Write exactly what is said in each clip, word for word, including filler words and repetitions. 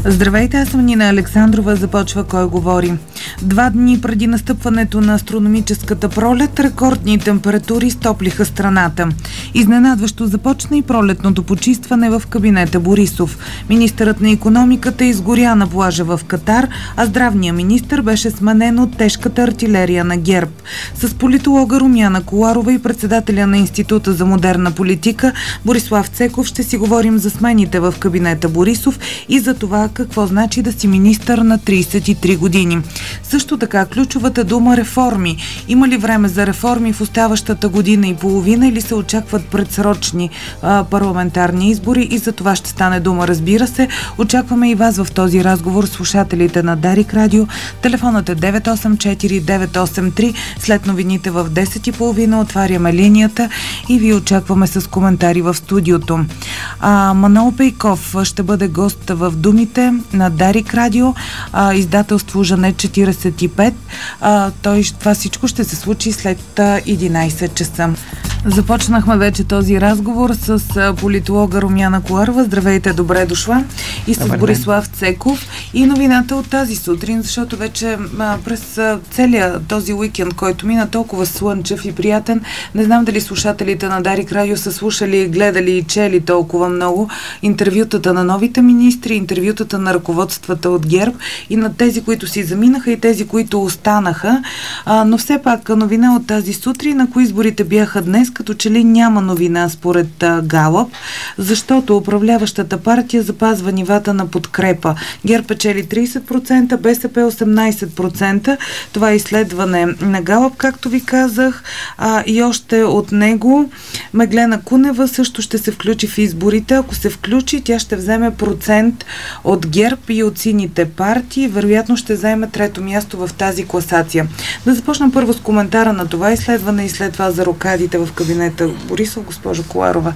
Здравейте, аз съм Нина Александрова. Започва Кой говори. Два дни преди настъпването на астрономическата пролет, рекордни температури стоплиха страната. Изненадващо започна и пролетното почистване в кабинета Борисов. Министърът на икономиката изгоря на плажа в Катар, а здравният министър беше сменен от тежката артилерия на ГЕРБ. С политолога Румяна Коларова и председателя на Института за модерна политика Борислав Цеков ще си говорим за смените в кабинета Борисов и за това какво значи да си министър на трийсет и три години. Също така, ключовата дума реформи. Има ли време за реформи в оставащата година и половина или се очакват предсрочни а, парламентарни избори? И за това ще стане дума, разбира се. Очакваме и вас в този разговор, слушателите на Дарик Радио. Телефонът е девет осем четири девет осем три. След новините в десет и половина отваряме линията и ви очакваме с коментари в студиото. А, Манол Пейков ще бъде гост в Думите на Дарик Радио, а, издателство Жанет четирийсет и пет. А, той, това всичко ще се случи след единайсет часа. Започнахме вече този разговор с а, политолога Румяна Коларова. Здравейте, добре дошла. И с Добър Борислав ден. Цеков. И новината от тази сутрин, защото вече а, през а, целия този уикенд, който мина толкова слънчев и приятен, не знам дали слушателите на Дарик Радио са слушали, гледали и чели толкова много интервютата на новите министри, интервютата на ръководствата от ГЕРБ и на тези, които си заминаха и тези, които останаха. А, но все пак новина от тази сутрин, ако изборите бяха днес, като че ли няма новина според а, Галъп, защото управляващата партия запазва нивата на подкрепа. ГЕРБ печели трийсет процента, БСП осемнайсет процента. Това е изследване на Галъп, както ви казах. А, и още от него Меглена Кунева също ще се включи в изборите. Ако се включи, тя ще вземе процент от ГЕРБ и от сините партии. Вероятно ще заеме трето място в тази класация. Да започнем първо с коментара на това изследване и след това за рокадите в кабинета Борисов. Госпожо Коларова.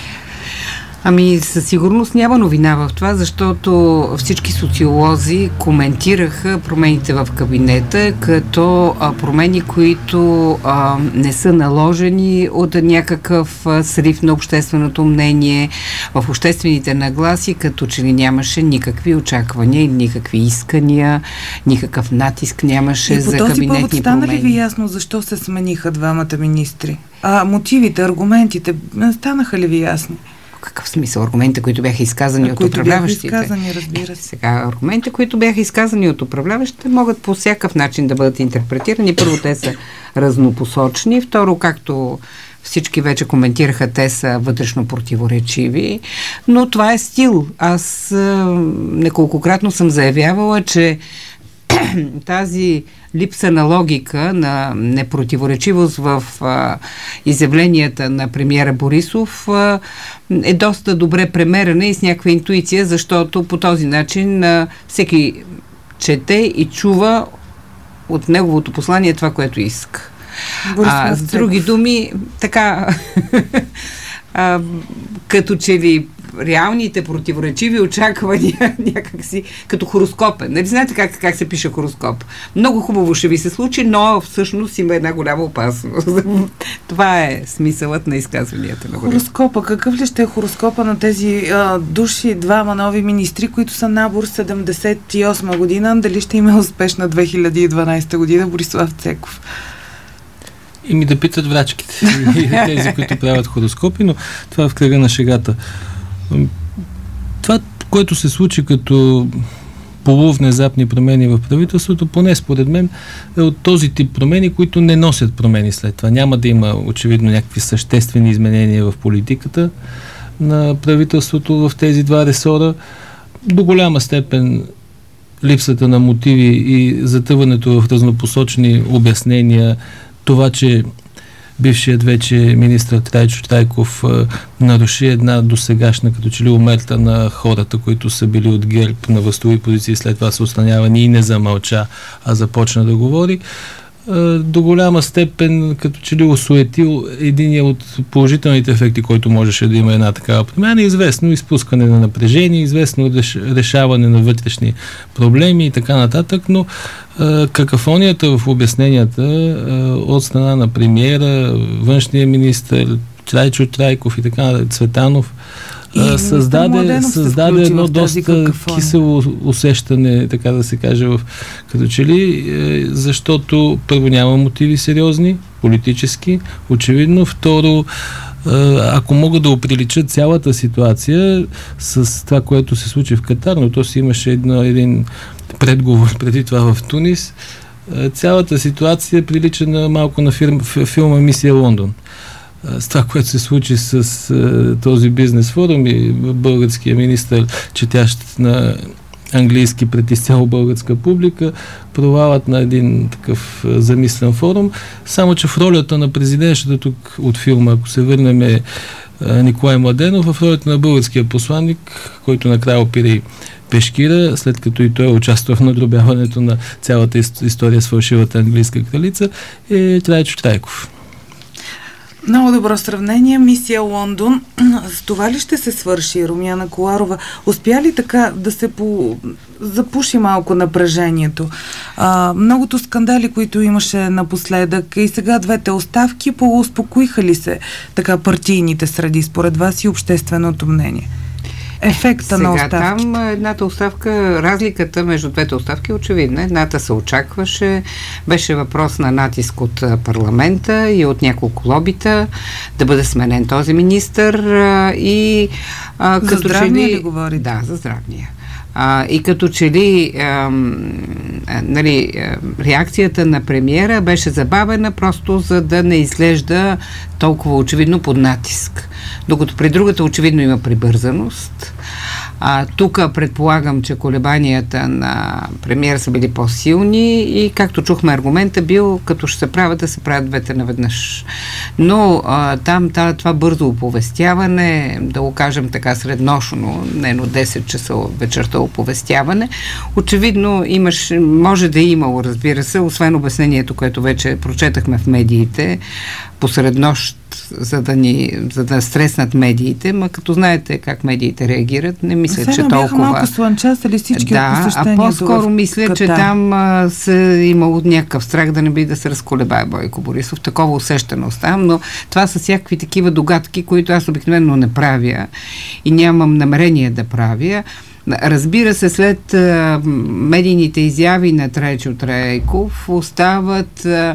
Ами със сигурност няма новина в това, защото всички социолози коментираха промените в кабинета като а, промени, които а, не са наложени от някакъв а, срив на общественото мнение. В обществените нагласи като че ли нямаше никакви очаквания или никакви искания, никакъв натиск нямаше за кабинетни промени. И по този повод стана ли ви ясно защо се смениха двамата министри? А мотивите, аргументите, станаха ли ви ясни? Какъв смисъл? Аргументите, които бяха изказани а, от които управляващите. Бяха изказани, разбира се. Сега, аргументите, които бяха изказани от управляващите, могат по всякакъв начин да бъдат интерпретирани. Първо, те са разнопосочни. Второ, както всички вече коментираха, те са вътрешно противоречиви. Но това е стил. Аз а, неколкократно съм заявявала, че тази липса на логика, на непротиворечивост в а, изявленията на премиера Борисов а, е доста добре премерена и с някаква интуиция, защото по този начин а, всеки чете и чува от неговото послание това, което иска. А, с други думи, така а, като че ли реалните противоречиви очаквания някакси като хороскопен. Нали знаете как, как се пише хороскоп? Много хубаво ще ви се случи, но всъщност има една голяма опасност. Това е смисълът на изказванията на Борисов. Хороскопа. Какъв ли ще е хороскопа на тези а, души, двама нови министри, които са набор седемдесет и осма година? Дали ще има успешна две хиляди и дванайсета година? Борислав Цеков. И ми да питат врачките, тези, които правят хороскопи, но това е в кръга на шегата. Това, което се случи като полувнезапни промени в правителството, поне според мен, е от този тип промени, които не носят промени след това. Няма да има очевидно някакви съществени изменения в политиката на правителството в тези два ресора. До голяма степен липсата на мотиви и затъването в разнопосочни обяснения, това, че бившият вече министър Трайчо Трайков а, наруши една досегашна като че ли омерта на хората, които са били от ГЕРБ на властови позиции, след това се отстранявани и не замълча, а започна да говори. А, до голяма степен като че ли осуетил единия от положителните ефекти, който можеше да има една такава промяна, известно изпускане на напрежение, известно реш, решаване на вътрешни проблеми и така нататък, но какафонията в обясненията от страна на премиера, външния министър, Трайчо Трайков и така, Цветанов, а, създаде, създаде едно доста кисело усещане, така да се каже, в, като че ли, е, защото първо няма мотиви сериозни, политически, очевидно. Второ, ако мога да оприлича цялата ситуация с това, което се случи в Катар, но то си имаше едно, един предговор преди това в Тунис, цялата ситуация прилича на малко на фирма, филма Мисия Лондон. С това, което се случи с този бизнес форум и българския министър, четящ на английски пред изцяло българска публика, провалът на един такъв замислен форум, само че в ролята на президентщата тук от филма, ако се върнем, е Николай Младенов, в ролята на българския посланник, който накрая опири пешкира, след като и той участва в надробяването на цялата история с фалшивата английска кралица, е Трайчо Трайков. Много добро сравнение. Мисия Лондон. С това ли ще се свърши? Румяна Коларова успя ли така да се по... запуши малко напрежението? А, многото скандали, които имаше напоследък и сега двете оставки, поуспокоиха ли се така партийните среди, според вас, и общественото мнение? Ефекта Сега, на оставките. Там едната оставка, разликата между двете оставки е очевидна. Едната се очакваше, беше въпрос на натиск от парламента и от няколко лобита да бъде сменен този министър и а, за като здравния че ли... ли говори? Да, за здравния. А, и като че ли а, а, нали, а, реакцията на премиера беше забавена просто за да не изглежда толкова очевидно под натиск. Докато при другата очевидно има прибързаност. А, тук предполагам, че колебанията на премиера са били по-силни и както чухме аргумента бил, като ще се правят, да се правят двете наведнъж. Но а, там това бързо оповестяване, да го кажем така среднощно, не но десет часа вечерта оповестяване, очевидно имаш, може да е имало, разбира се, освен обяснението, което вече прочетахме в медиите, посред нощ, за да ни, за да стреснат медиите, ма като знаете как медиите реагират, не мисля, Сега че толкова... бяха малко слънчасали всички да, от посещението. А по-скоро мисля, че там а, се имало някакъв страх да не би да се разколебае Бойко Борисов. Такова усещане оставам, но това са всякакви такива догадки, които аз обикновено не правя и нямам намерение да правя. Разбира се, след а, медийните изяви на Трайчо Трайков остават а,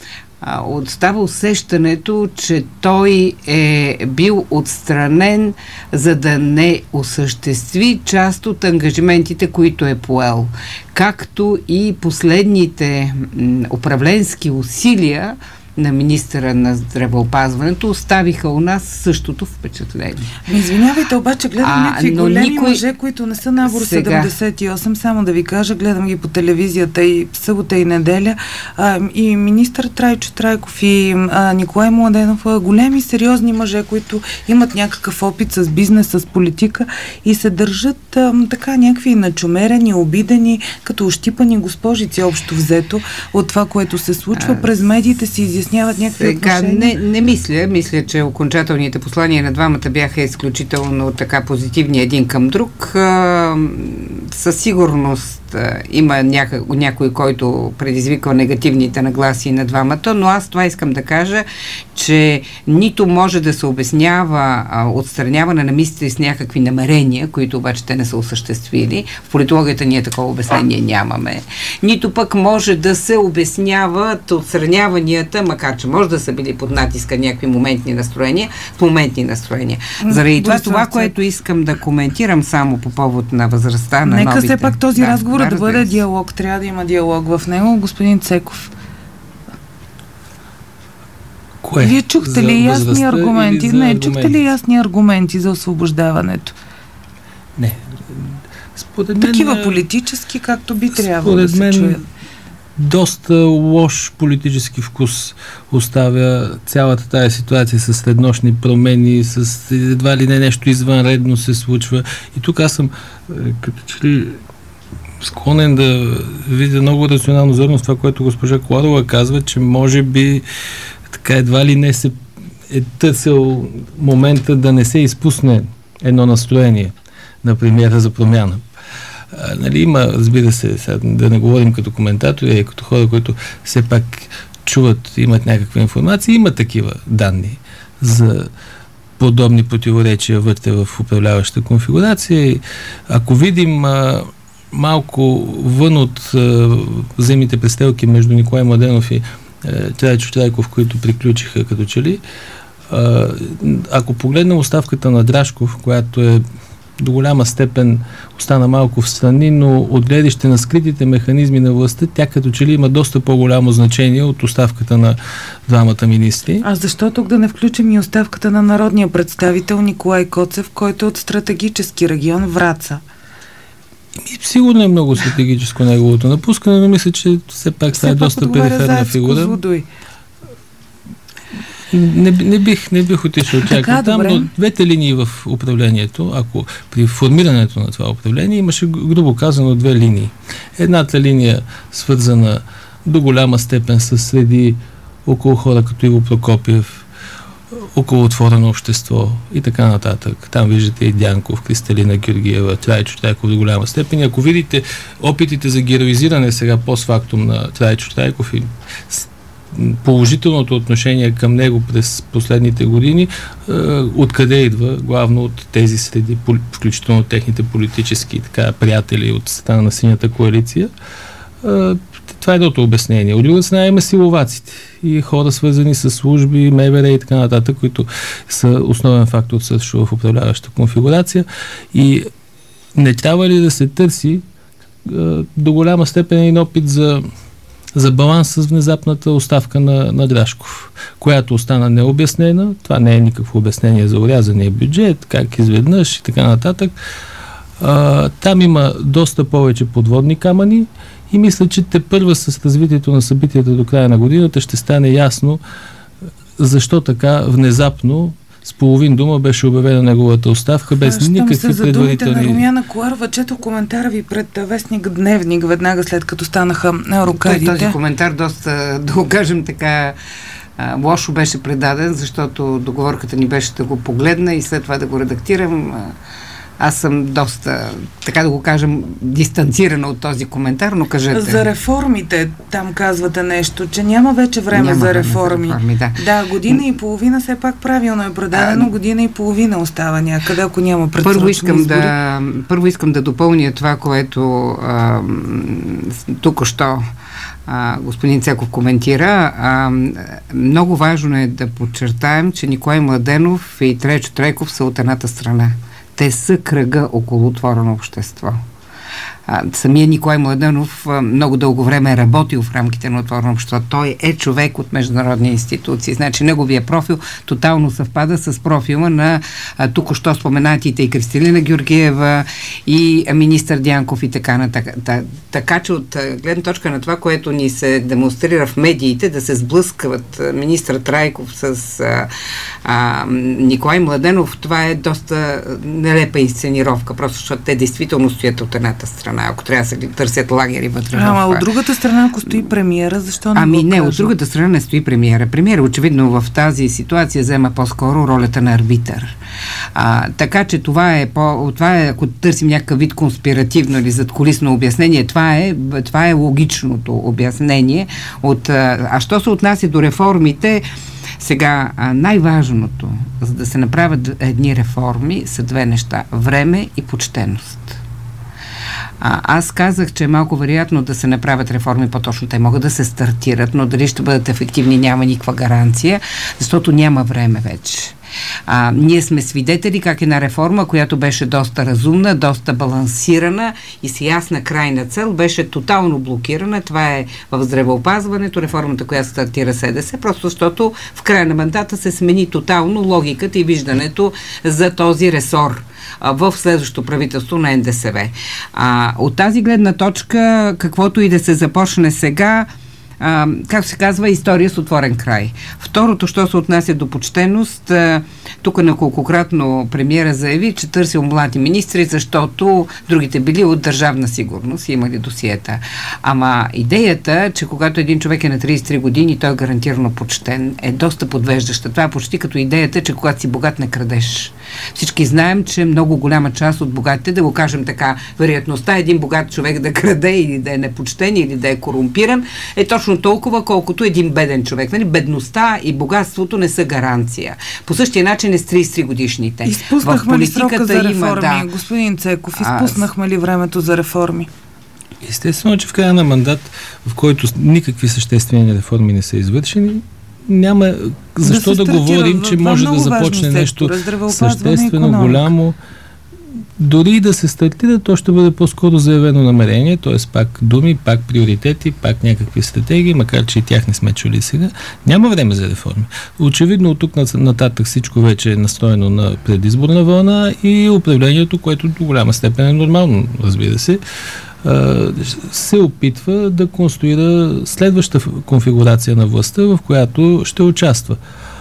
Остава усещането, че той е бил отстранен, за да не осъществи част от ангажиментите, които е поел. Както и последните м, управленски усилия на министъра на здравеопазването оставиха у нас същото впечатление. Извинявайте, обаче гледам а, някакви големи никой... мъже, които не са набор Сега... седемдесет и осем, само да ви кажа, гледам ги по телевизията и събота и неделя, а, и министър Трайчо Трайков и а, Николай Младенов, а, големи сериозни мъже, които имат някакъв опит с бизнес, с политика и се държат а, така някакви начумерени, обидени, като ощипани госпожици общо взето от това, което се случва. А, през медиите си изясняват някакви сега, отношения. Не, не мисля. Мисля, че окончателните послания на двамата бяха изключително така позитивни един към друг. А, със сигурност а, има няка, някой, който предизвиква негативните нагласи на двамата, но аз това искам да кажа, че нито може да се обяснява а, отстраняване на мисли с някакви намерения, които обаче те не са осъществили. В политологията ние такова обяснение нямаме. Нито пък може да се обясняват отстраняванията, макар че може да са били под натиска някакви моментни настроения, в моментни настроения. Заради това, това, което искам да коментирам само по повод на възрастта на Нека новите. все пак този да, разговор да, да бъде се. диалог. Трябва да има диалог в него. Господин Цеков. Кое? Вие чухте ли ясни аргументи? Не, аргументи? чухте ли ясни аргументи за освобождаването? Не. Според мен, такива политически, както би трябвало да се мен, чуят. Доста лош политически вкус оставя цялата тая ситуация с среднощни промени, с едва ли не нещо извънредно се случва. И тук аз съм като че ли склонен да видя много рационално зърно с това, което госпожа Коларова казва, че може би така едва ли не се е търсил момента да не се изпусне едно настроение на премиера за промяна. А, нали, има, разбира се, сега, да не говорим като коментатори, а като хора, които все пак чуват, имат някаква информация, има такива данни за подобни противоречия вътре в управляваща конфигурация. И ако видим а, малко вън от а, взаимните престрелки между Николай Младенов и а, Трайчо Трайков, които приключиха като че ли, а, ако погледнем оставката на Драшков, която е до голяма степен остана малко в страни, но от гледище на скритите механизми на властта, тя като че ли има доста по-голямо значение от оставката на двамата министри. А защо тук да не включим и оставката на народния представител Николай Коцев, който е от стратегически регион Враца? Сигурно е много стратегическо неговото напускане, но мисля, че все пак това е доста периферна фигура. Не, не, бих, не бих отишъл чак там, но двете линии в управлението, ако при формирането на това управление имаше, грубо казано, две линии. Едната линия свързана до голяма степен с среди около хора като Иво Прокопиев, около отворено общество и така нататък. Там виждате и Дянков, Кристалина Георгиева, Трайчо Трайков до голяма степен. И ако видите опитите за героизиране сега постфактум на Трайчо Трайков и положителното отношение към него през последните години, е, откъде идва? Главно от тези среди, включително техните политически така, приятели от страна на Синята коалиция. Е, това е едното обяснение. От друга страна има силоваците и хора свързани с служби, МВР и така нататък, които са основен фактор също в управляваща конфигурация. И не трябва ли да се търси е, до голяма степен един опит за за баланс с внезапната оставка на, на Драшков, която остана необяснена. Това не е никакво обяснение за урязания бюджет, как изведнъж и така нататък. А, там има доста повече подводни камъни и мисля, че тепърва с развитието на събитията до края на годината ще стане ясно защо така внезапно с половин дума беше обявена неговата оставка без Щом никакви се предварителни... на Румяна Коларова, чето коментара ви пред вестник Дневник, веднага след като станаха рокадите. Той, този коментар доста, да го кажем така, лошо беше предаден, защото договорката ни беше да го погледна и след това да го редактирам. Аз съм доста, така да го кажем, дистанцирана от този коментар, но кажете. За реформите, там казвате нещо, че няма вече време няма за реформи. За реформи да. да, година и половина все пак правилно е предадено, а, година и половина остава някъде, ако няма предсрочни първо искам избори. Да, първо искам да допълня това, което а, тук-що а, господин Цеков коментира. А, много важно е да подчертаем, че Николай Младенов и Трайчо Трайков са от едната страна. Те са кръга около отворено общество. А, самия Николай Младенов а, много дълго време е работил в рамките на отворено общество. Той е човек от международни институции. Значи неговия профил тотално съвпада с профила на а, тук-що споменатите и Кристалина Георгиева и а, министър Дянков и така нататък. Та, така че от а, гледна точка на това, което ни се демонстрира в медиите, да се сблъскват а, министър Трайков с а, а, Николай Младенов, това е доста нелепа инсценировка, просто защото те действително стоят от едната страна, ако трябва да се търсят лагери вътре. Ама от другата страна, ако стои премиера, защо не Ами го не, кажа? От другата страна не стои премиера. Премиера очевидно в тази ситуация взема по-скоро ролята на арбитър. А, така че това е, по, това е, ако търсим някакъв вид конспиративно или задкулисно обяснение, това е, това е логичното обяснение. От, а, а що се отнася до реформите, сега най-важното, за да се направят едни реформи, са две неща. Време и почтеност. А, аз казах, че е малко вероятно да се направят реформи, по-точно те могат да се стартират, но дали ще бъдат ефективни, няма никаква гаранция, защото няма време вече. А, ние сме свидетели как една реформа, която беше доста разумна, доста балансирана и с ясна крайна цел, беше тотално блокирана. Това е в здравеопазването, реформата, която стартира СДС, просто защото в края на мандата се смени тотално логиката и виждането за този ресор в следващото правителство на Н Д С В. А, от тази гледна точка, каквото и да се започне сега, а, както се казва, история с отворен край. Второто, що се отнася до почтеност, а, тук неколкократно премиера заяви, че търсил млади министри, защото другите били от държавна сигурност и имали досиета. Ама идеята, че когато един човек е на трийсет и три години, той е гарантирано почтен, е доста подвеждаща. Това е почти като идеята, че когато си богат, не крадеш. Всички знаем, че много голяма част от богатите, да го кажем така, вероятността един богат човек да краде или да е непочтен или да е корумпиран, е точно точно толкова, колкото един беден човек. Нали? Бедността и богатството не са гаранция. По същия начин е с трийсет и три годишните. Изпуснахме ли срока за реформи, има, да. господин Цеков? Изпуснахме ли времето за реформи? Естествено, че в края на мандат, в който никакви съществени реформи не са извършени, няма защо да, да говорим, че може да започне нещо съществено, голямо. Дори и да се стартира, то ще бъде по-скоро заявено намерение, т.е. пак думи, пак приоритети, пак някакви стратегии, макар че и тях не сме чули сега. Няма време за реформи. Очевидно от тук нататък всичко вече е настроено на предизборна вълна и управлението, което до голяма степен е нормално, разбира се, се опитва да конструира следваща конфигурация на властта, в която ще участва.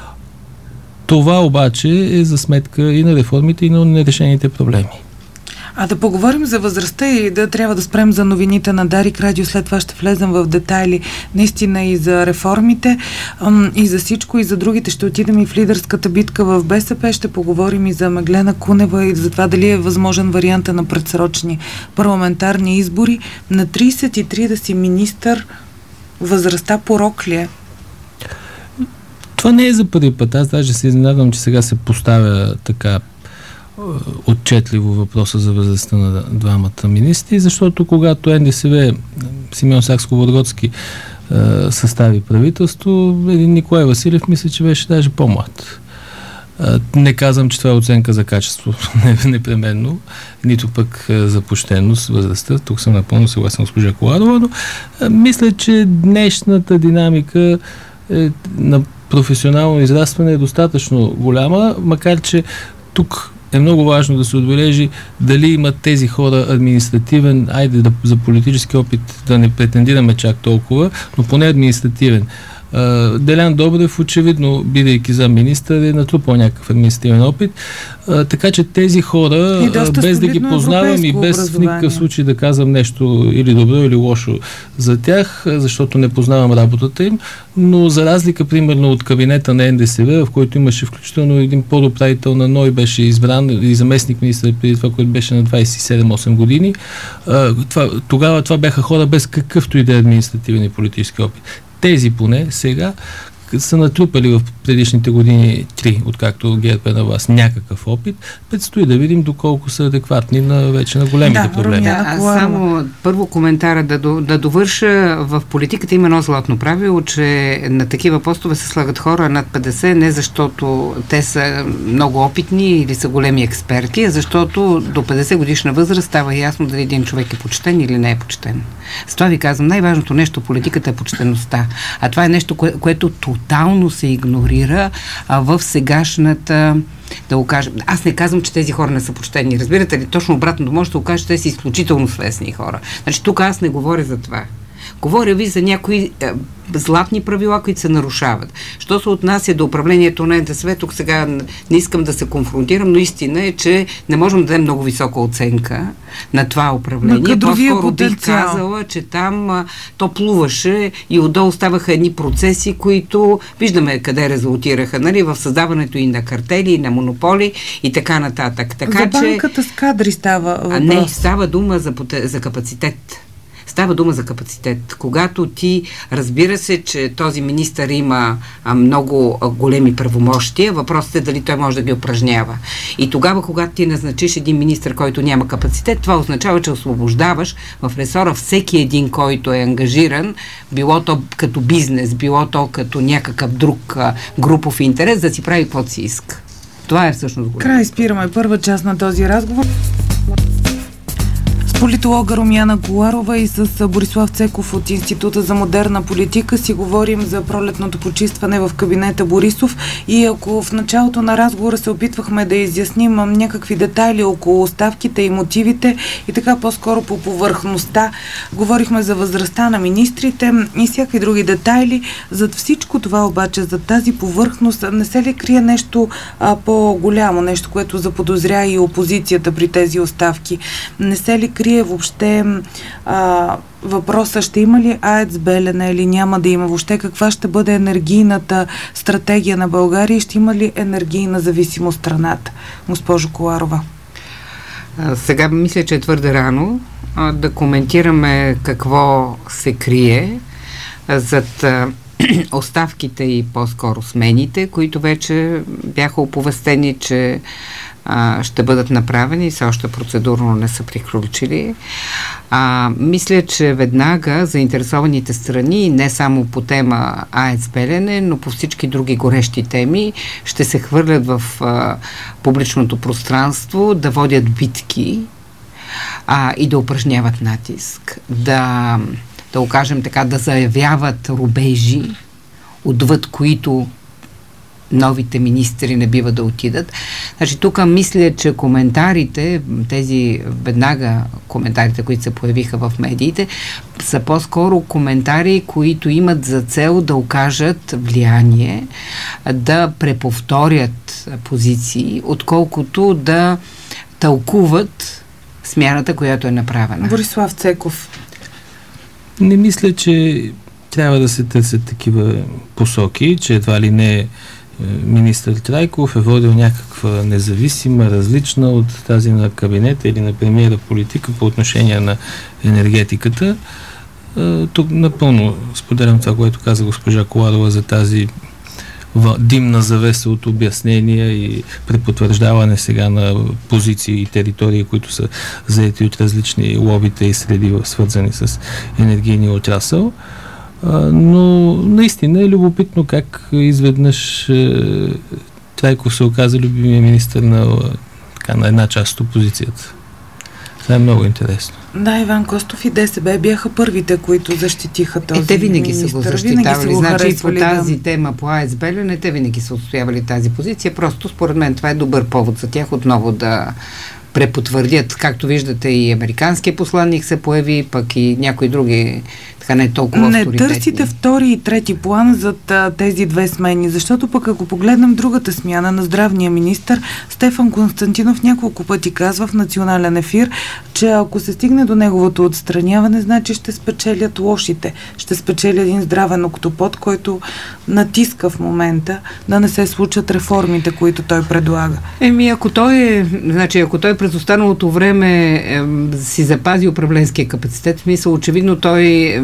Това обаче е за сметка и на реформите, и на нерешените проблеми. А да поговорим за възрастта и да трябва да спрем за новините на Дарик Радио. След това ще влезем в детайли наистина и за реформите, и за всичко, и за другите. Ще отидем и в лидерската битка в БСП. Ще поговорим и за Меглена Кунева и за това дали е възможен варианта на предсрочни парламентарни избори. На трийсет и три да си министър, възрастта порок ли е? Това не е за първи път. Аз даже се изненадвам, че сега се поставя така отчетливо въпроса за възрастта на двамата министри, защото когато Ен Де Се Ве, Симеон Сакскобургготски, състави правителство, един Николай Василев мисля, че беше даже по-млад. Не казвам, че това е оценка за качество непременно, нито пък за почтеност, възрастта. Тук съм напълно съгласен с госпожа Коларова, но мисля, че днешната динамика е, на професионално израстване е достатъчно голяма, макар че тук е много важно да се отбележи дали имат тези хора административен, айде да, за политически опит да не претендираме чак толкова, но поне административен. Uh, Делян Добрев, очевидно, бидейки за министър, е натрупал някакъв административен опит. Uh, така че тези хора, uh, без да ги познавам и без в никакъв случай да казвам нещо или добро, или лошо за тях, защото не познавам работата им, но за разлика, примерно, от кабинета на Ен Де Се Ве, в който имаше включително един подуправител на НОИ, беше избран и заместник министър преди това, който беше на двайсет и седем-осем години, uh, това, тогава това бяха хора без какъвто и да е административен и политически опит. Тези поне сега са натрупали в предишните години три, откакто ГЕРБ е на власт, някакъв опит. Предстои да видим доколко са адекватни на вече на големите да, проблеми. Да, а само първо коментара да, да довърша. В политиката има едно златно правило, че на такива постове се слагат хора над петдесет, не защото те са много опитни или са големи експерти, а защото до петдесет годишна възраст става ясно дали един човек е почтен или не е почтен. С това ви казвам, най-важното нещо в политиката е почтеността. А това е нещо, кое, което тотално се игнорира а, в сегашната, да го кажем. Аз не казвам, че тези хора не са почтени. Разбирате ли? Точно обратно, може да го кажа, че те са изключително свестни хора. Значи тук аз не говоря за това. Говоря ви за някои е, златни правила, които се нарушават. Що се отнася до управлението на Ен Де Се Ве, тук сега не искам да се конфронтирам, но истина е, че не можем да дадем много висока оценка на това управление. По-скоро бих казала, че там а, то плуваше и отдолу ставаха едни процеси, които виждаме къде резултираха, нали, в създаването и на картели, и на монополи и така нататък. Така, за банката че, с кадри става въпрос. А не, става дума за, за капацитет. Става дума за капацитет. Когато ти, разбира се, че този министър има а, много а, големи правомощия, въпросът е дали той може да ги упражнява. И тогава, когато ти назначиш един министър, който няма капацитет, това означава, че освобождаваш в ресора всеки един, който е ангажиран, било то като бизнес, било то като някакъв друг а, групов интерес, да си прави каквото си иска. Това е всъщност голям. Край, спираме първа част на този разговор. Политолога Румяна Коларова и с Борислав Цеков от Института за модерна политика си говорим за пролетното почистване в кабинета Борисов и ако в началото на разговора се опитвахме да изясним някакви детайли около оставките и мотивите и така по-скоро по повърхността, говорихме за възрастта на министрите и всякакви други детайли. Зад всичко това обаче, за тази повърхност, не се ли крие нещо а, по-голямо, нещо, което заподозря и опозицията при тези оставки? Не се ли крие въобще а, въпроса, ще има ли АЕЦ Белене или няма да има? Въобще каква ще бъде енергийната стратегия на България и ще има ли енергийна зависимост страната? Госпожо Коларова. А, сега мисля, че е твърде рано а, да коментираме какво се крие. зад оставките и по-скоро смените, които вече бяха оповестени, че а, ще бъдат направени и все още процедурно не са приключили. А, мисля, че веднага заинтересованите страни, не само по тема АЕЦ Белене, но по всички други горещи теми, ще се хвърлят в а, публичното пространство, да водят битки а, и да упражняват натиск, да, да окажем така, да заявяват рубежи, отвъд които новите министри не бива да отидат. Значи тук мисля, че коментарите, тези веднага коментарите, които се появиха в медиите, са по-скоро коментари, които имат за цел да окажат влияние, да преповторят позиции, отколкото да тълкуват смяната, която е направена. Борислав Цеков. Не мисля, че трябва да се търсят такива посоки, че едва ли не министър Трайков е водил някаква независима, различна от тази на кабинета или на премиера политика по отношение на енергетиката. Тук напълно споделям това, което каза госпожа Коларова за тази димна завеса от обяснения и препотвърждаване сега на позиции и територии, които са заети от различни лобита и среди, свързани с енергийния отрасъл. Но наистина е любопитно как изведнъж е, Трайков се оказа любимия министър на, така, на една част от опозицията. Това е много интересно. Да, Иван Костов и ДСБ бяха първите, които защитиха този министър. Е, те винаги са го защитавали. Го значи по тази да. тема по АЕЦ Белене, те винаги са отстоявали тази позиция. Просто според мен това е добър повод за тях отново да препотвърдят. Както виждате, и американския посланник се появи, пък и някои други така не толкова не авторитетни. Не търсите втори и трети план зад а, тези две смени, защото пък ако погледнем другата смяна на здравния министър, Стефан Константинов няколко пъти казва в национален ефир, че ако се стигне до неговото отстраняване, значи ще спечелят лошите. Ще спечели един здравен октопод, който натиска в момента да не се случат реформите, които той предлага. Еми, ако той е, значи, ако той през останалото време е, си запази управленския капацитет, в смисъл, очевидно той е,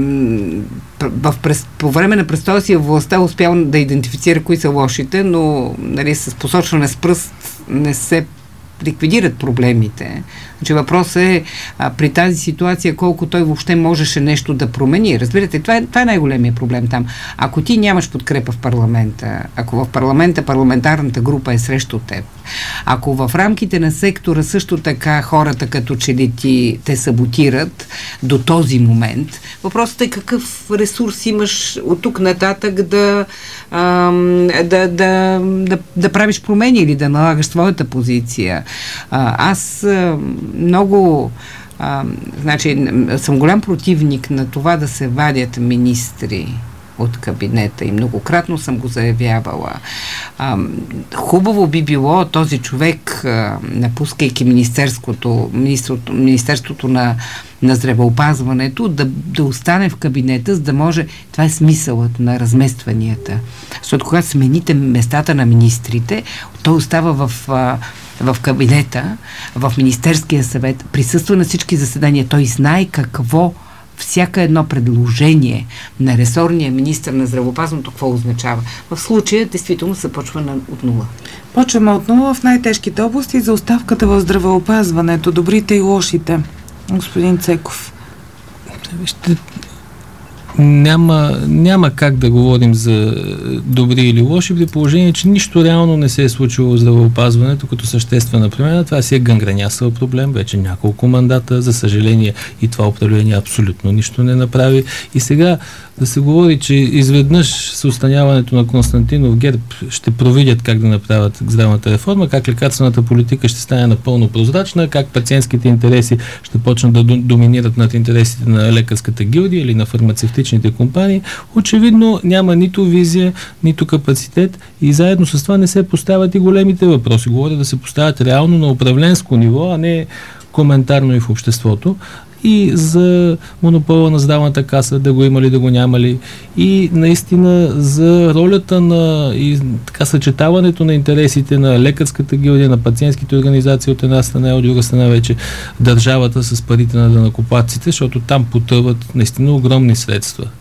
в, през, по време на престоя си в властта успял да идентифицира кои са лошите, но нали, с посочване с пръст не се ликвидират проблемите. Значи въпрос е а, при тази ситуация колко той въобще можеше нещо да промени. Разбирате, това е, това е най-големия проблем там. Ако ти нямаш подкрепа в парламента, ако в парламента парламентарната група е срещу теб, ако в рамките на сектора също така хората като че ли ти те саботират до този момент, въпросът е какъв ресурс имаш от тук нататък да, а, да, да, да, да правиш промени или да налагаш своята позиция. А, аз а, много а, значи, съм голям противник на това да се вадят министри от кабинета и многократно съм го заявявала. А, хубаво би било този човек, а, напускайки министерството, министерството, министерството на, на здравеопазването, да, да остане в кабинета, за да може, това е смисълът на разместванията. Защото когато смените местата на министрите, той остава в а, в кабинета, в Министерския съвет, присъства на всички заседания. Той знае какво всяка едно предложение на ресорния министър на здравеопазването какво означава. В случая, действително, се почва на, от нула. Почваме от нула в най-тежките области за оставката в здравеопазването, добрите и лошите. Господин Цеков. Вижте, Няма, няма как да говорим за добри или лоши, при положение, че нищо реално не се е случило в здравеопазването като съществена промяна. Това си е гангренясъл проблем, вече няколко мандата. За съжаление и това управление абсолютно нищо не направи. И сега да се говори, че изведнъж с отстраняването на Константинов ГЕРБ ще провидят как да направят здравната реформа, как лекарствената политика ще стане напълно прозрачна, как пациентските интереси ще почнат да доминират над интересите на лекарската гилдия или на фармацевтичните компании. Очевидно няма нито визия, нито капацитет и заедно с това не се поставят и големите въпроси. Говоря да се поставят реално на управленско ниво, а не коментарно и в обществото. И за монопола на здравната каса, да го има ли, да го няма ли. И наистина за ролята на и така съчетаването на интересите на лекарската гилдия, на пациентските организации от една страна и от друга страна вече държавата с парите на данъкоплатците, защото там потъват наистина огромни средства.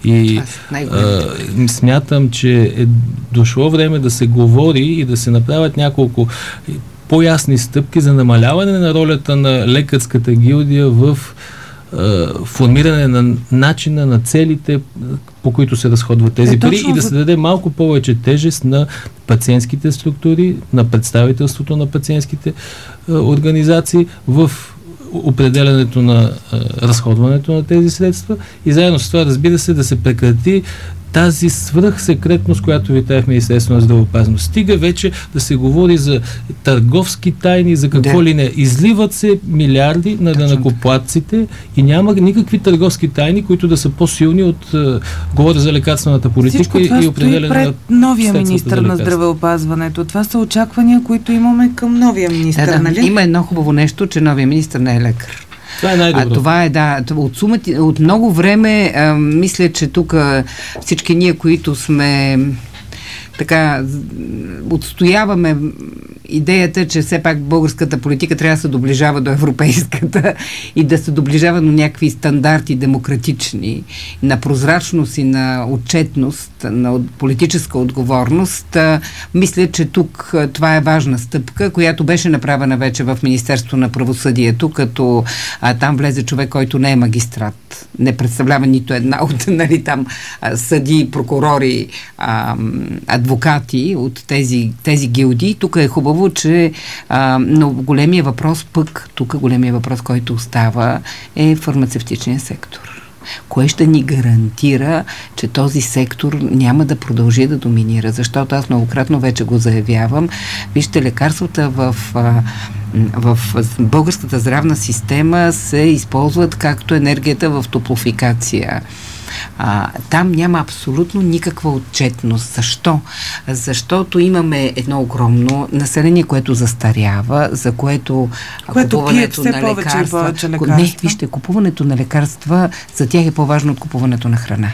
И а, смятам, че е дошло време да се говори и да се направят няколко по-ясни стъпки за намаляване на ролята на лекарската гилдия в формиране на начина, на целите, по които се разходват тези е, пари и да се даде малко повече тежест на пациентските структури, на представителството на пациентските е, организации в определянето на е, разходването на тези средства и заедно с това, разбира се, да се прекрати тази свръхсекретност, която витае в Министерството на здравеопазването. Стига вече да се говори за търговски тайни, за какво да. ли не. Изливат се милиарди на данъкоплатците и няма никакви търговски тайни, които да са по-силни от uh, говоря за лекарствената политика и определяне пред новия министър на здравеопазването. Това са очаквания, които имаме към новия министър, да, да. нали? Има едно хубаво нещо, че новия министър не е лекар. Това е най-добро. А това е, да, от, сумати, от много време а, мисля, че тук всички ние, които сме така, отстояваме идеята, че все пак българската политика трябва да се доближава до европейската и да се доближава до някакви стандарти демократични, на прозрачност и на отчетност, на политическа отговорност. Мисля, че тук това е важна стъпка, която беше направена вече в Министерство на правосъдието, като а, там влезе човек, който не е магистрат. Не представлява нито една от нали, там съди, прокурори, а, адвокати от тези, тези гилдии. Тук е хубаво, че а, но големия въпрос пък, тук големия въпрос, който остава е фармацевтичния сектор. Кое ще ни гарантира, че този сектор няма да продължи да доминира? Защото аз многократно вече го заявявам. Вижте, лекарствата в, в българската здравна система се използват както енергията в топлофикация. А, там няма абсолютно никаква отчетност. Защо? Защото имаме едно огромно население, което застарява, за което, което купуването на лекарства... лекарства. Не, вижте, купуването на лекарства за тях е по-важно от купуването на храна.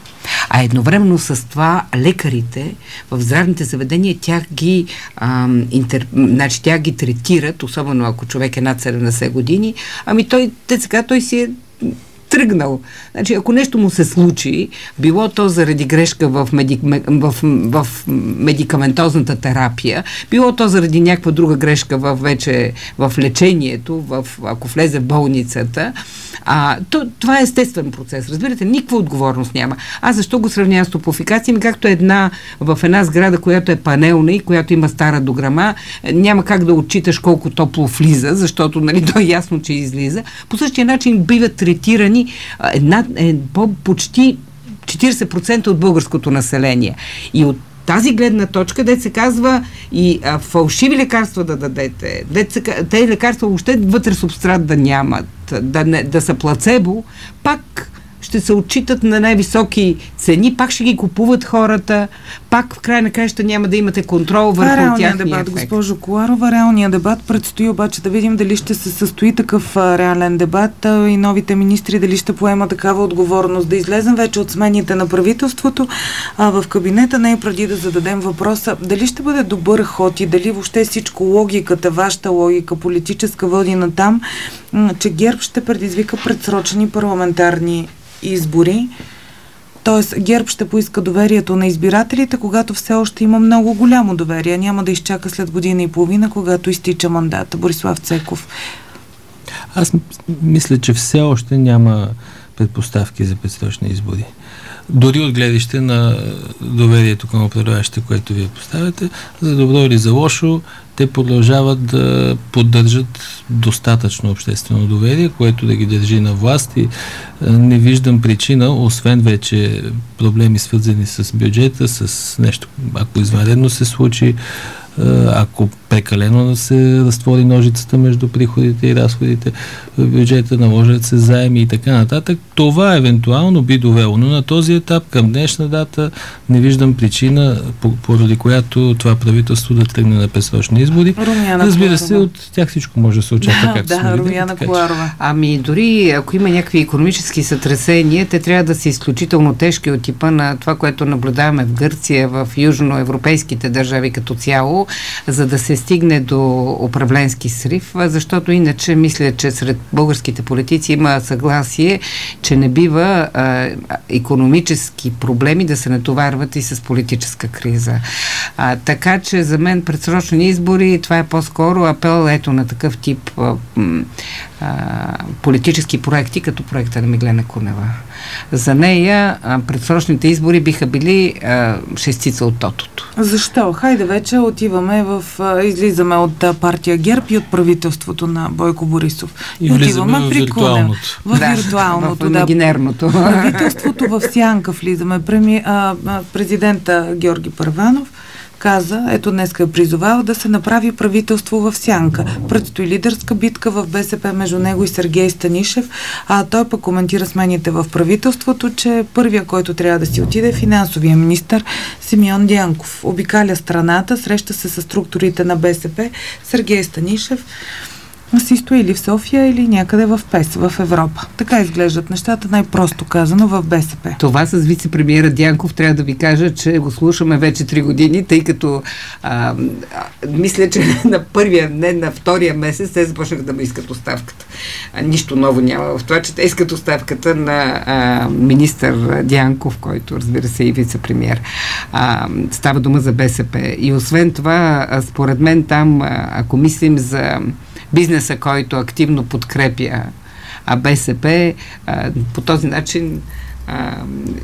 А едновременно с това лекарите в здравните заведения тях ги, ам, интер... значи, тях ги третират, особено ако човек е над седемдесет години, ами той, те сега, той си е тръгнал. Значи, ако нещо му се случи, било то заради грешка в, медик... в, в медикаментозната терапия, било то заради някаква друга грешка в, вече в лечението, в, ако влезе в болницата, а, то, това е естествен процес. Разбирате, никаква отговорност няма. Аз защо го сравнявам с топлофикация? Както една в една сграда, която е панелна и която има стара дограма, няма как да отчиташ колко топло влиза, защото нали, то е ясно, че излиза. По същия начин биват третирани една, е, по, почти четиридесет процента от българското население. И от тази гледна точка, дет се казва и а, фалшиви лекарства да дадете, дет се, тези лекарства въобще вътре субстрат да нямат, да, не, да са плацебо, пак ще се отчитат на най-високи цени, пак ще ги купуват хората, пак в край на краища няма да имате контрол върху тяхния ефект. Дебат, госпожо Коларова, реалният дебат предстои обаче да видим дали ще се състои такъв а, реален дебат а, и новите министри дали ще поема такава отговорност. Да излезем вече от смените на правителството а, в кабинета, не е преди да зададем въпроса дали ще бъде добър ход и дали въобще всичко логиката, вашата логика политическа води на там, м- че ГЕРБ ще предизвика предсрочени парламентарни избори. Т.е. ГЕРБ ще поиска доверието на избирателите, когато все още има много голямо доверие. Няма да изчака след година и половина, когато изтича мандата. Борислав Цеков. Аз мисля, че все още няма предпоставки за предсрочни избори. Дори от гледаще на доверието към управляващите, което вие поставяте, за добро или за лошо, те продължават да поддържат достатъчно обществено доверие, което да ги държи на власт и не виждам причина, освен вече проблеми свързани с бюджета, с нещо, ако извънредно се случи, ако прекалено се разтвори ножицата между приходите и разходите в бюджета, наложат се заеми и така нататък, това евентуално би довело. Но на този етап, към днешна дата, не виждам причина, поради която това правителство да тръгне на предсрочни избори. Румяна Разбира се, от тях всичко може да се очаква, да, както да, сме Румяна Коларова. Ами дори ако има някакви икономически сътресения, те трябва да са изключително тежки от типа на това, което наблюдаваме в Гърция, в южноевропейските държави като цяло, за да се се стигне до управленски срив, защото иначе мисля, че сред българските политици има съгласие, че не бива а, икономически проблеми да се натоварват и с политическа криза. А, така че за мен предсрочни избори, това е по-скоро апел ето на такъв тип а, а, политически проекти, като проекта на Меглена Кунева. За нея а, предсрочните избори биха били а, шестица от тотото. Защо? Хайде вече отиваме в... А, излизаме от а, партия ГЕРБ и от правителството на Бойко Борисов. И, и влизаме в виртуалното. В да, виртуалното, в да. Имагинерното. Правителството в сянка влизаме. Преми, а, а, президента Георги Първанов каза, ето днеска е призовал да се направи правителство в сянка. Предстои лидерска битка в БСП между него и Сергей Станишев, а той пък коментира смените в правителството, че първия, който трябва да си отиде, е финансовия министър Симеон Дянков. Обикаля страната, среща се с структурите на БСП. Сергей Станишев си стои или в София, или някъде в ПЕС, в Европа. Така изглеждат нещата, най-просто казано, в БСП. Това с вице-премиера Дянков трябва да ви кажа, че го слушаме вече три години, тъй като а, а, мисля, че на първия, не на втория месец те започнаха да му искат оставката. А, нищо ново няма в това, че те искат оставката на а, министър Дянков, който разбира се и вице-премиер. А, става дума за БСП. И освен това, а, според мен там, а, ако мислим за бизнеса, който активно подкрепя а БСП, а, по този начин а,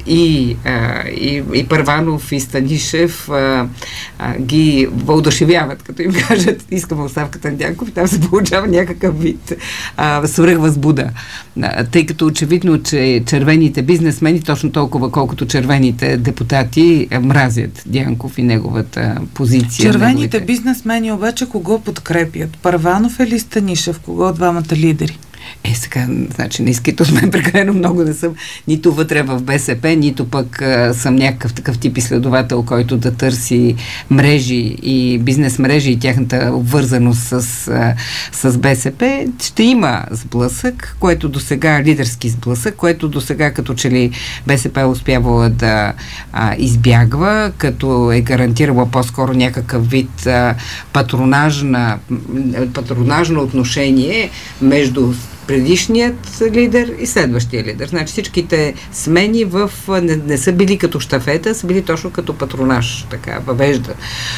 и, а, и, и Първанов, и Станишев а, а, ги въодушевяват, като им кажат, искаме оставката на Дянков, и там се получава някакъв вид а, свръхвъзбуда. А, тъй като очевидно, че червените бизнесмени, точно толкова колкото червените депутати, а, мразят Дянков и неговата позиция. Червените неговите... бизнесмени обаче кого подкрепят? Първанов или Станишев? Кого от двамата лидери? Е, сега, значи, не искайте от мен прекалено много да съм нито вътре в БСП, нито пък а, съм някакъв такъв тип изследовател, който да търси мрежи и бизнес мрежи и тяхната обвързаност с, а, с БСП. Ще има сблъсък, което до сега, лидерски сблъсък, което до сега като че ли БСП е успявала да а, избягва, като е гарантирала по-скоро някакъв вид а, патронажна, патронажно отношение между предишният лидер и следващия лидер. Значи всичките смени в, не, не са били като щафета, са били точно като патронаж, така, въвежда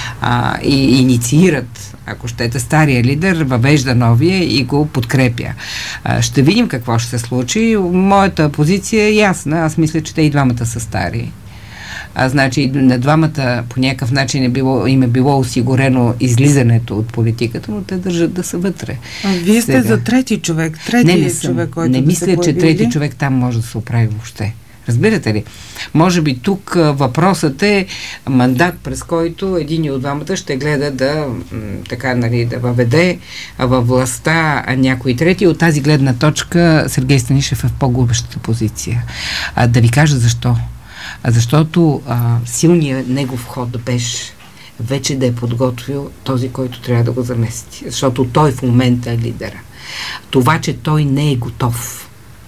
а, и инициират, ако щете, стария лидер, въвежда новия и го подкрепя. А, ще видим какво ще се случи. Моята позиция е ясна. Аз мисля, че те и двамата са стари. А, значи на двамата по някакъв начин е било, им е било осигурено излизането от политиката, но те държат да са вътре. А вие сте сега за трети човек, трети не, не човек, който не да мисля, се че трети човек там може да се оправи въобще. Разбирате ли? Може би тук въпросът е мандат, през който един от двамата ще гледа да м, така, нали, да въведе във властта някой трети. От тази гледна точка Сергей Станишев е в по-губещата позиция. А, да ви кажа защо. А защото а, силният негов ход беше вече да е подготвил този, който трябва да го замести. Защото той в момента е лидера. Това, че той не е готов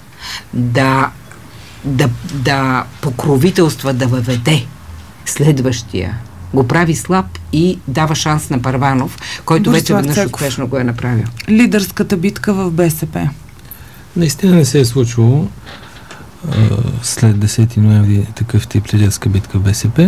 да, да, да покровителства, да въведе следващия, го прави слаб и дава шанс на Първанов, който Борислав вече веднъж Цеков успешно го е направил. Лидерската битка в БСП. Наистина не се е случвало след десети ноември такъв тип лидерска битка в БСП.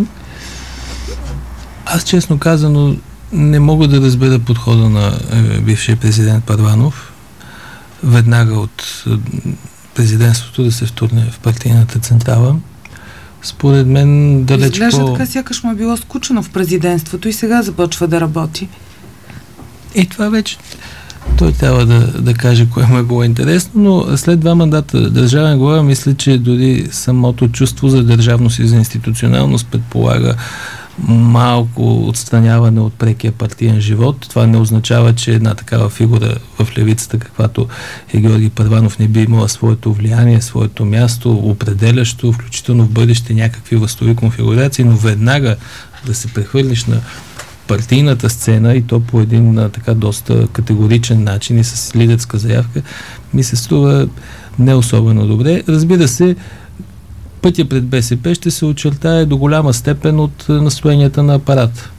Аз честно казано не мога да разбера подхода на е, бившия президент Първанов веднага от е, президентството да се втурне в партийната централа. Според мен далеч изглежда по... така, сякаш му е било скучно в президентството и сега започва да работи. И това вече той трябва да, да каже кое му е било интересно, но след два мандата държавен глава, мисля, че дори самото чувство за държавност и за институционалност предполага малко отстраняване от прекия партиен живот. Това не означава, че една такава фигура в левицата, каквато е Георги Първанов, не би имала своето влияние, своето място, определящо, включително в бъдеще някакви властови конфигурации, но веднага да се прехвърлиш на партийната сцена и то по един а, така доста категоричен начин и с лидерска заявка, ми се струва не особено добре. Разбира се, пътя пред БСП ще се очертае до голяма степен от настроенията на апарата.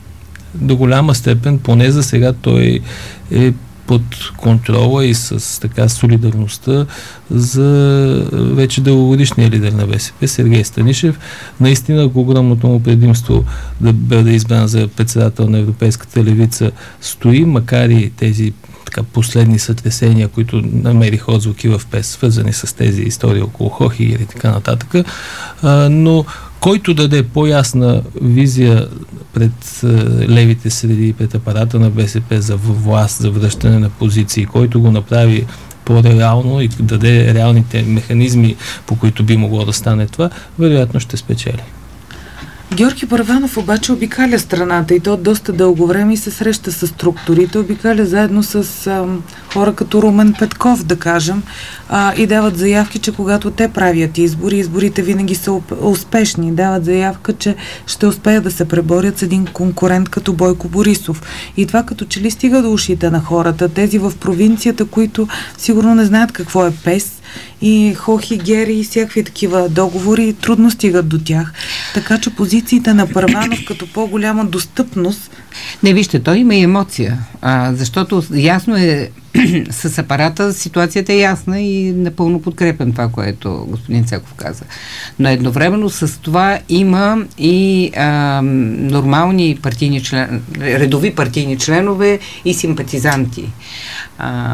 до голяма степен, поне за сега, той е под контрола и с така солидарността за вече дългогодишния лидер на БСП Сергей Станишев. Наистина огромното му предимство да бъде избран за председател на Европейската левица стои, макар и тези така последни сътресения, които намериха отзвуки в ПЕС, свързани с тези истории около Хохи и така нататък. А, но който даде по-ясна визия пред е, левите среди и пред апарата на БСП за власт, за връщане на позиции, който го направи по-реално и даде реалните механизми, по които би могло да стане това, вероятно ще спечели. Георги Първанов обаче обикаля страната и то доста дълго време и се среща с структурите, обикаля заедно с а, хора като Румен Петков, да кажем, а, и дават заявки, че когато те правят избори, изборите винаги са успешни. Дават заявка, че ще успеят да се преборят с един конкурент като Бойко Борисов. И това като че ли стига до ушите на хората, тези в провинцията, които сигурно не знаят какво е ПЕС, и Хохи, Гери и всякакви такива договори трудно стигат до тях. Така че позициите на Първанов като по-голяма достъпност... Не, вижте, той има и емоция, а, защото ясно е с апарата, ситуацията е ясна и напълно подкрепям това, което господин Цеков каза. Но едновременно с това има и а, нормални партийни член, редови партийни членове и симпатизанти. А,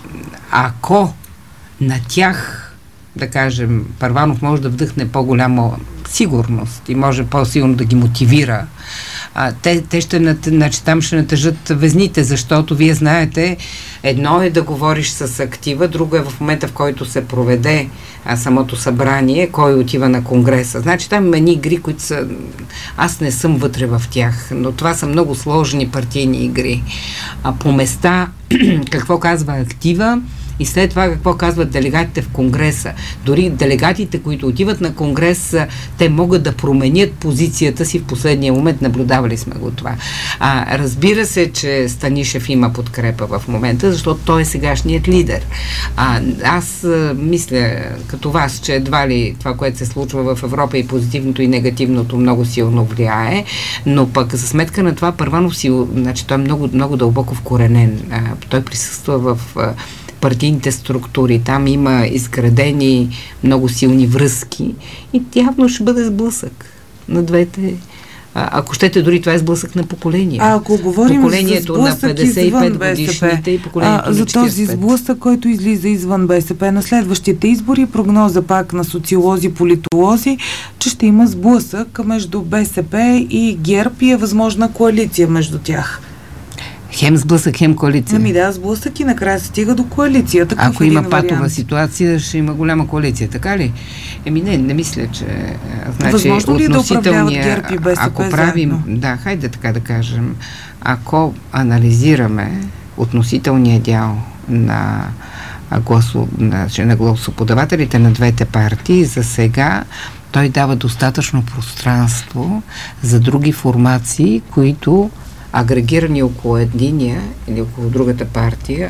ако на тях, да кажем, Първанов може да вдъхне по-голяма сигурност и може по-силно да ги мотивира. А, те, те ще, значи, там ще натъжат везните, защото вие знаете, едно е да говориш с актива, друго е в момента, в който се проведе а, самото събрание, кой отива на конгреса. Значи там има едни игри, които са... Аз не съм вътре в тях, но това са много сложни партийни игри. А по места, какво казва актива, и след това какво казват делегатите в Конгреса. Дори делегатите, които отиват на Конгрес, те могат да променят позицията си в последния момент. Наблюдавали сме го това. А, разбира се, че Станишев има подкрепа в момента, защото той е сегашният лидер. А, аз а, мисля, като вас, че едва ли това, което се случва в Европа и позитивното и негативното много силно влияе, но пък за сметка на това Първанов си, значи той е много, много дълбоко вкоренен. А, той присъства в а, партийните структури. Там има изградени много силни връзки и явно ще бъде сблъсък на двете. А, ако щете, дори това е сблъсък на поколения. А ако говорим поколението за на петдесет и пет годишните и поколението а, на за четиридесет и пет. този сблъсък, който излиза извън БСП на следващите избори, прогноза пак на социолози, политолози, че ще има сблъсък между БСП и ГЕРБ и е възможна коалиция между тях. Хем сблъсък, хем коалиция. Ами да, сблъсък и накрая се стига до коалиция. Такъв Ако има патова вариант. Ситуация, ще има голяма коалиция, така ли? Еми не, не мисля, че... Значи, възможно ли да управляват ГЕРБ и БСП ако правим, заедно? Да, хайде така да кажем, ако анализираме относителния дял на, гласо, на, на гласоподавателите на двете партии, за сега той дава достатъчно пространство за други формации, които агрегирани около единия или около другата партия,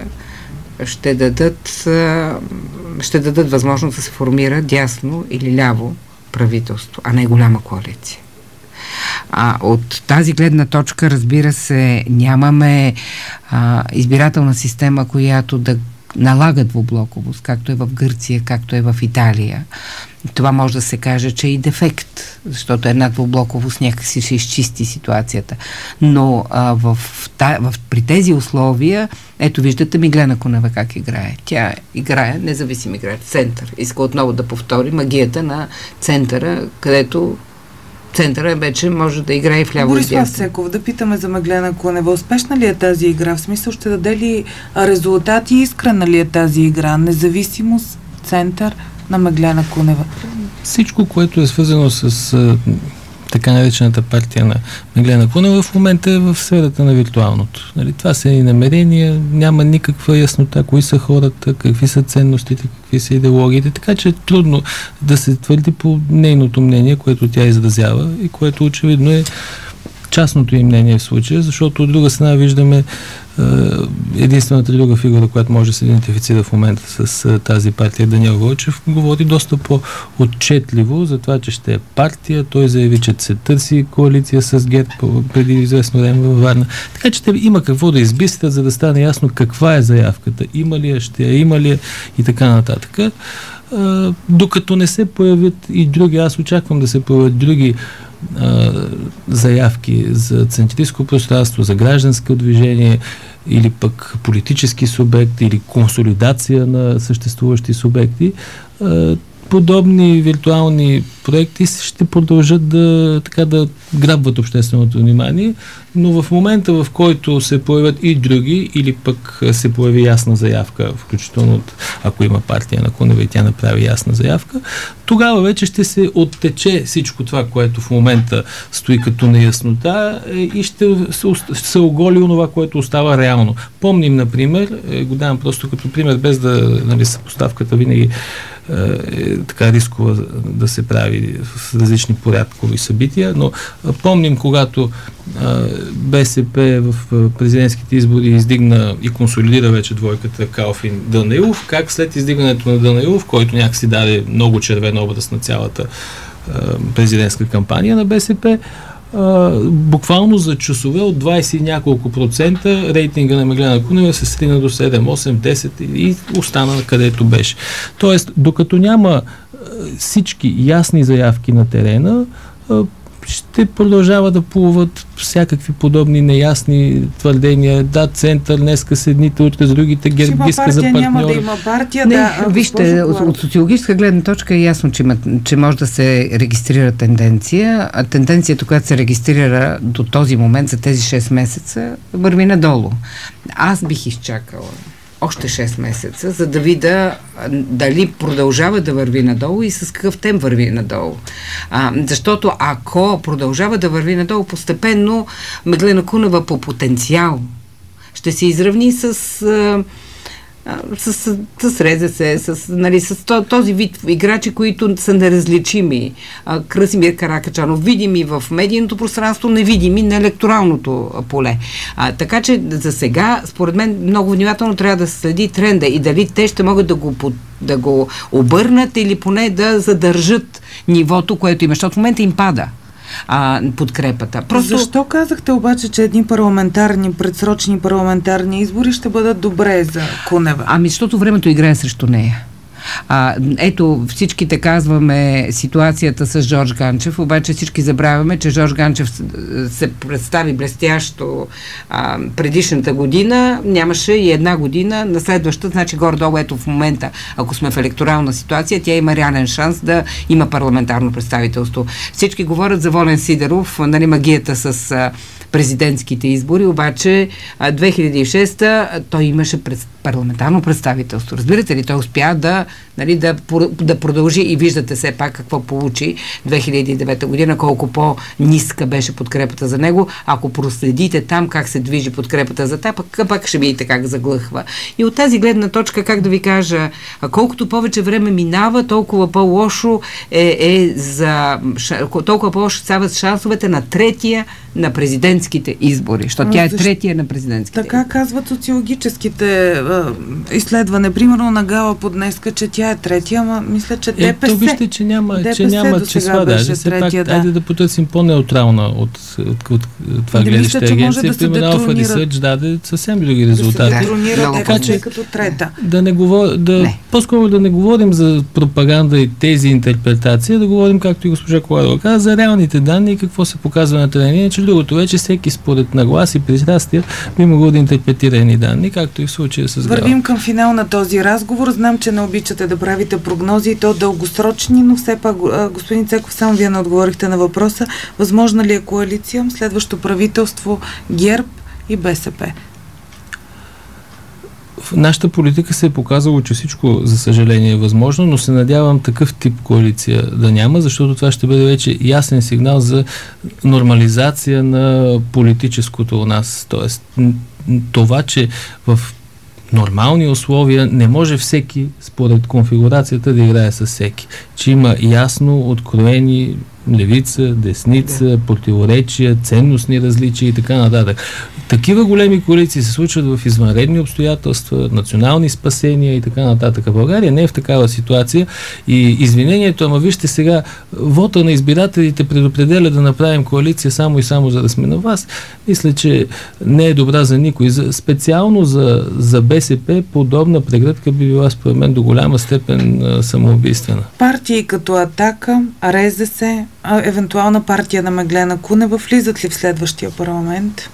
ще дадат, ще дадат възможност да се формира дясно или ляво правителство, а не голяма коалиция. А от тази гледна точка, разбира се, нямаме а, избирателна система, която да налага двублоковост, както е в Гърция, както е в Италия. Това може да се каже, че е и дефект, защото една двублоковост някакси ще изчисти ситуацията. Но а, в, та, в, при тези условия, ето виждате Миглена Кунева как играе. Тя играе, независим играе, център. Иска отново да повтори магията на центъра, където центъра вече може да играе и вляво и вдясно. Борислав Цеков, да питаме за Меглена Кунева. Успешна ли е тази игра? В смисъл, ще даде ли резултати? Искрена ли е тази игра? Независимост, център на Меглена Кунева? Всичко, което е свързано с а, така наречената партия на Меглена Кунева, в момента е в сферата на виртуалното. Нали, това са и намерения, няма никаква яснота кои са хората, какви са ценностите, какви са идеологиите, така че е трудно да се твърди по нейното мнение, което тя изразява и което очевидно е частното им мнение в случая, защото от друга страна виждаме единствената друга фигура, която може да се идентифицира в момента с тази партия, Даниел Вълчев, говори доста по-отчетливо за това, че ще е партия. Той заяви, че се търси коалиция с ГЕРБ преди известно време във Варна. Така че има какво да избистрят, за да стане ясно каква е заявката. Има ли я, ще я, има ли я и така нататък. Докато не се появят и други, аз очаквам да се появят други заявки за центристко пространство, за гражданско движение или пък политически субект или консолидация на съществуващи субекти, подобни виртуални проекти ще продължат да, така, да грабват общественото внимание, но в момента, в който се появят и други, или пък се появи ясна заявка, включително от, ако има партия на Кунева и тя направи ясна заявка, тогава вече ще се оттече всичко това, което в момента стои като неяснота и ще се, ще се оголи онова, което остава реално. Помним, например, го давам просто като пример, без да, нали, съпоставката винаги е така рискова да се прави с различни порядкови събития, но помним, когато БСП в президентските избори издигна и консолидира вече двойката Калфин-Данаилов, как след издигането на Данаилов, който някакси даде много червен образ на цялата президентска кампания на БСП, Uh, буквално за часове от двайсет и няколко процента рейтинга на Меглена Кунева се срина до седем, осем, десет и остана където беше. Тоест, докато няма uh, всички ясни заявки на терена, uh, ще продължава да плуват всякакви подобни неясни твърдения. Да, център, днеска с едните, утре с другите, ГЕРБ иска за партньор. Няма да има партия, не, да. Вижте, от, от социологическа гледна точка е ясно, че, има, че може да се регистрира тенденция, а тенденцията, която се регистрира до този момент за тези шест месеца, върви надолу. Аз бих изчакала още шест месеца, за да видя дали продължава да върви надолу и с какъв темп върви надолу. А, защото ако продължава да върви надолу, постепенно Меглена Кунева по потенциал ще се изравни с с, с, с РЗС, с, нали, с този вид играчи, които са неразличими. А, Красимир Каракачанов, видими в медийното пространство, невидими на електоралното поле. А, така че за сега, според мен, много внимателно трябва да се следи тренда и дали те ще могат да го, да го обърнат или поне да задържат нивото, което има, защото в момента им пада А, подкрепата. Просто... Защо казахте обаче, че едни парламентарни, предсрочни парламентарни избори ще бъдат добре за Кунева? Ами, защото времето играе срещу нея. А, ето, всичките казваме ситуацията с Жорж Ганчев, обаче всички забравяме, че Жорж Ганчев се представи блестящо а, предишната година, нямаше и една година на следващата, значи горе-долу ето в момента, ако сме в електорална ситуация, тя има реален шанс да има парламентарно представителство. Всички говорят за Волен Сидеров, нали, магията с а, президентските избори, обаче а, две хиляди и шеста той имаше пред, парламентарно представителство. Разбирате ли, той успя да, нали, да, да продължи и виждате все пак какво получи две хиляди и девета година, колко по-ниска беше подкрепата за него. Ако проследите там как се движи подкрепата за тях, пак, пак ще видите как заглъхва. И от тази гледна точка, как да ви кажа, колкото повече време минава, толкова по-лошо е, е за толкова по-лошо стават шансовете на третия на президентските избори, защото тя е третия на президентските така избори. Казват социологическите а, изследване, примерно на Галап днеска, че тя е третия, ама мисля, че ДПС... Ето вижте, че няма, че няма числа, даже все пак, да. Айде да потърсим по-неутрална от, от, от това да гледаща мисля, агенция. Да примерно Alpha Research даде съвсем други резултати. Да се детронира така, че, като трета. Да не говор, да, не. По-скоро да не говорим за пропаганда и тези интерпретации, да говорим, както и госпожа Коларова каза, за реалните данни и какво се показва на терена, че другото вече всеки според наглас и пристрастия би могъл да интерпретира едни данни, както и в случая с Галап. Вървим към финал на този разговор. Знам, че не обичате да правите прогнози и то дългосрочни, но все пак, господин Цеков, само вие не отговорихте на въпроса. Възможна ли е коалиция, следващо правителство, ГЕРБ и БСП? В нашата политика се е показало, че всичко, за съжаление, е възможно, но се надявам такъв тип коалиция да няма, защото това ще бъде вече ясен сигнал за нормализация на политическото у нас. Тоест, това, че в нормални условия не може всеки, според конфигурацията, да играе с всеки. Че има ясно откроени левица, десница, да. противоречия, ценностни различия и така нататък. Такива големи коалиции се случват в извънредни обстоятелства, национални спасения и така нататък. България не е в такава ситуация и извинението, ама вижте сега, вота на избирателите предопределя да направим коалиция само и само за да сме на власт. Мисля, че не е добра за никой. За, специално за, за БСП подобна прегръдка би била според мен до голяма степен а, самоубийствена. Партии като Атака, РЗС, а, евентуална партия на Меглена Кунева влизат ли в следващия парламент?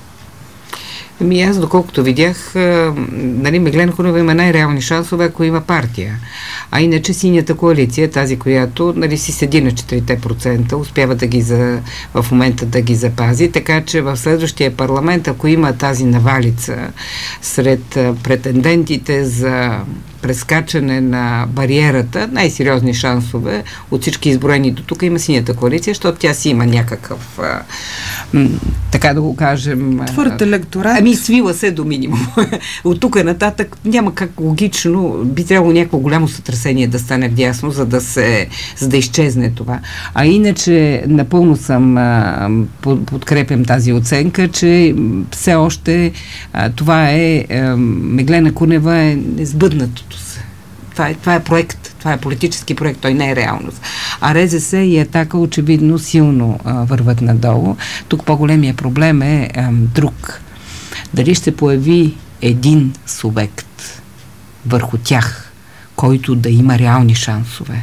Ами аз, доколкото видях, нали, Меглена Кунева има най-реални шансове, ако има партия. А иначе синята коалиция, тази, която, нали, си седи на четири процента, успява да ги за, в момента да ги запази, така че в следващия парламент, ако има тази навалица сред претендентите за прескачане на бариерата, най-сериозни шансове от всички изброени до тук има синята коалиция, защото тя си има някакъв а, м, така да го кажем... Твърд електорат. Ами свила се до минимум. От тук нататък няма как логично, би трябвало някакво голямо сътресение да стане вдясно, за да се, за да изчезне това. А иначе напълно съм а, подкрепям тази оценка, че все още а, това е а, Меглена Кунева е несбъднато. Това е, това е проект, това е политически проект, той не е реалност. А РЗС и Атака очевидно силно а, върват надолу. Тук по-големия проблем е а, друг. Дали ще появи един субект върху тях, който да има реални шансове,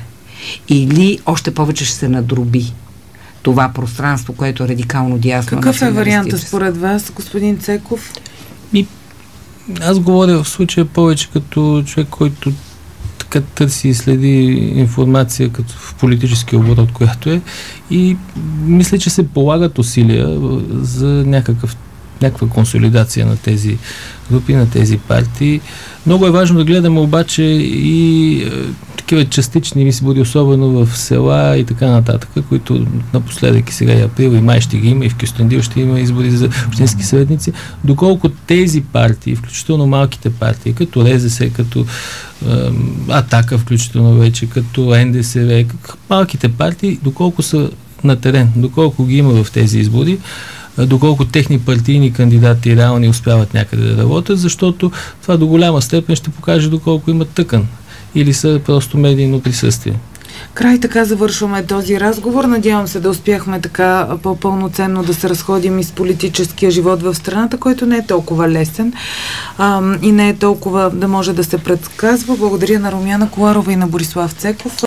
или още повече ще се надроби това пространство, което е радикално дясно. Какъв е вариантът според вас, господин Цеков? И, аз говоря в случая повече като човек, който така търси и следи информация като в политически оборот, която е, и мисля, че се полагат усилия за някакъв, някаква консолидация на тези групи, на тези партии. Много е важно да гледаме обаче и е, такива частични избори, особено в села и така нататък, които напоследък и сега и април и май ще ги има, и в Кюстендил ще има избори за общински съветници. Доколко тези партии, включително малките партии, като РЗС, като е, Атака, включително вече, като Н Д С В, малките партии, доколко са на терен, доколко ги има в тези избори, доколко техни партийни кандидати реални успяват някъде да работят, защото това до голяма степен ще покаже доколко имат тъкан или са просто медийно присъствие. Край, така завършваме този разговор. Надявам се да успяхме така по-пълноценно да се разходим из политическия живот в страната, който не е толкова лесен а, и не е толкова да може да се предсказва. Благодаря на Румяна Коларова и на Борислав Цеков.